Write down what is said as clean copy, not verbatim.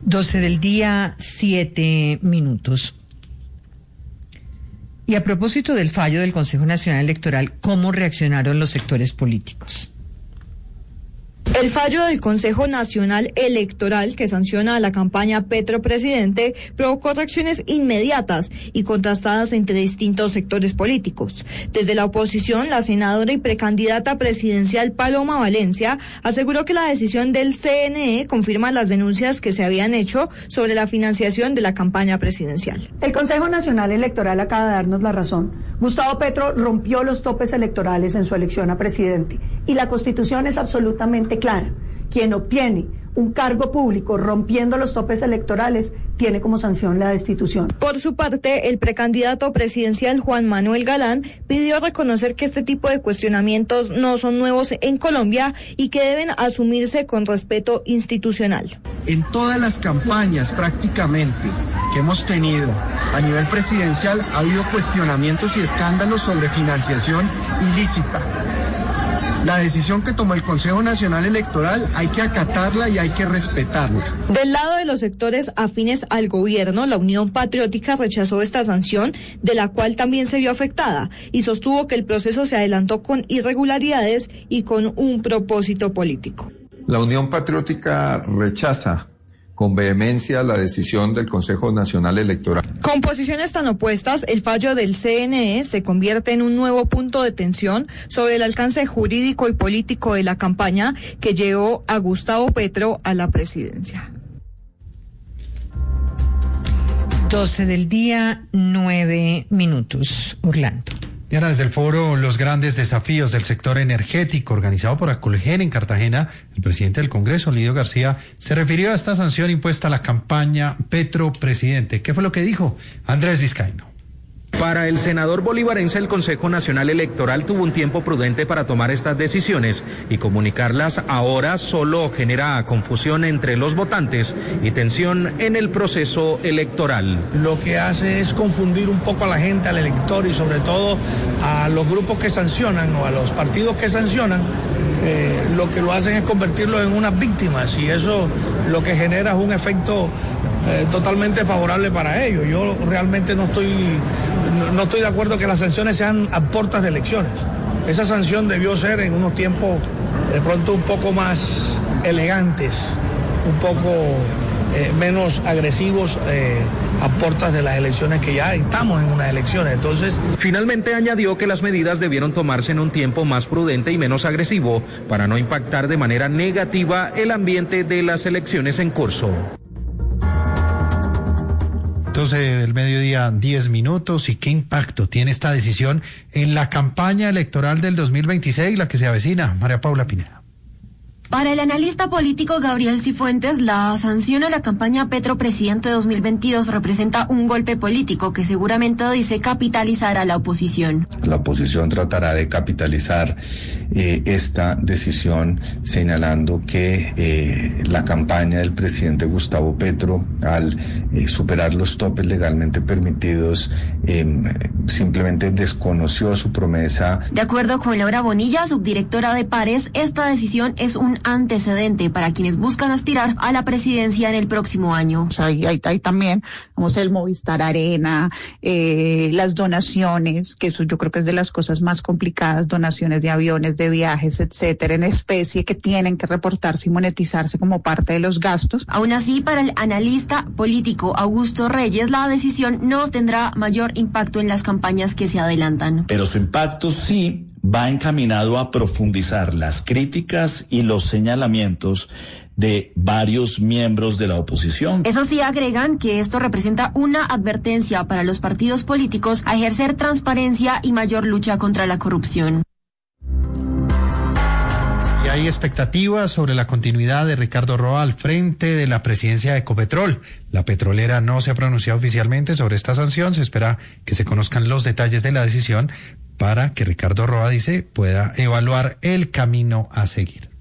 12 del día, 7 minutos. Y a propósito del fallo del Consejo Nacional Electoral, ¿cómo reaccionaron los sectores políticos? El fallo del Consejo Nacional Electoral que sanciona a la campaña Petro Presidente provocó reacciones inmediatas y contrastadas entre distintos sectores políticos. Desde la oposición, la senadora y precandidata presidencial Paloma Valencia aseguró que la decisión del CNE confirma las denuncias que se habían hecho sobre la financiación de la campaña presidencial. El Consejo Nacional Electoral acaba de darnos la razón. Gustavo Petro rompió los topes electorales en su elección a presidente y la Constitución es absolutamente clara. Quien obtiene un cargo público rompiendo los topes electorales tiene como sanción la destitución. Por su parte, el precandidato presidencial Juan Manuel Galán pidió reconocer que este tipo de cuestionamientos no son nuevos en Colombia y que deben asumirse con respeto institucional. En todas las campañas prácticamente que hemos tenido a nivel presidencial ha habido cuestionamientos y escándalos sobre financiación ilícita. La decisión que tomó el Consejo Nacional Electoral hay que acatarla y hay que respetarla. Del lado de los sectores afines al gobierno, la Unión Patriótica rechazó esta sanción, de la cual también se vio afectada, y sostuvo que el proceso se adelantó con irregularidades y con un propósito político. La Unión Patriótica rechaza con vehemencia la decisión del Consejo Nacional Electoral. Con posiciones tan opuestas, el fallo del CNE se convierte en un nuevo punto de tensión sobre el alcance jurídico y político de la campaña que llevó a Gustavo Petro a la presidencia. 12 del día, 9 minutos. Orlando. Diana, desde el foro Los Grandes Desafíos del Sector Energético, organizado por Acolgen en Cartagena, el presidente del Congreso, Lídio García, se refirió a esta sanción impuesta a la campaña Petro Presidente. ¿Qué fue lo que dijo? Andrés Vizcaíno. Para el senador bolivarense, el Consejo Nacional Electoral tuvo un tiempo prudente para tomar estas decisiones y comunicarlas ahora solo genera confusión entre los votantes y tensión en el proceso electoral. Lo que hace es confundir un poco a la gente, al elector y sobre todo a los grupos que sancionan o a los partidos que sancionan. Lo que lo hacen es convertirlos en unas víctimas y eso lo que genera es un efecto totalmente favorable para ellos. Yo realmente no estoy de acuerdo que las sanciones sean a puertas de elecciones. Esa sanción debió ser en unos tiempos de pronto un poco más elegantes, un poco menos agresivos a puertas de las elecciones, que ya estamos en unas elecciones. Entonces, finalmente añadió que las medidas debieron tomarse en un tiempo más prudente y menos agresivo para no impactar de manera negativa el ambiente de las elecciones en curso. 12 del mediodía, 10 minutos. ¿Y qué impacto tiene esta decisión en la campaña electoral del 2026, la que se avecina? María Paula Pineda. Para el analista político Gabriel Cifuentes, la sanción a la campaña Petro Presidente 2022 representa un golpe político que seguramente dice capitalizar a la oposición. La oposición tratará de capitalizar esta decisión señalando que la campaña del presidente Gustavo Petro, al superar los topes legalmente permitidos, simplemente desconoció su promesa. De acuerdo con Laura Bonilla, subdirectora de Pares, esta decisión es un antecedente para quienes buscan aspirar a la presidencia en el próximo año. O sea, hay también, vamos, el Movistar Arena, las donaciones, que eso yo creo que es de las cosas más complicadas, donaciones de aviones, de viajes, etcétera, en especie, que tienen que reportarse y monetizarse como parte de los gastos. Aún así, para el analista político Augusto Reyes, la decisión no tendrá mayor impacto en las campañas que se adelantan. Pero su impacto sí va encaminado a profundizar las críticas y los señalamientos de varios miembros de la oposición. Eso sí, agregan que esto representa una advertencia para los partidos políticos a ejercer transparencia y mayor lucha contra la corrupción. Y hay expectativas sobre la continuidad de Ricardo Roa al frente de la presidencia de Ecopetrol. La petrolera no se ha pronunciado oficialmente sobre esta sanción. Se espera que se conozcan los detalles de la decisión para que Ricardo Roa, dice, pueda evaluar el camino a seguir.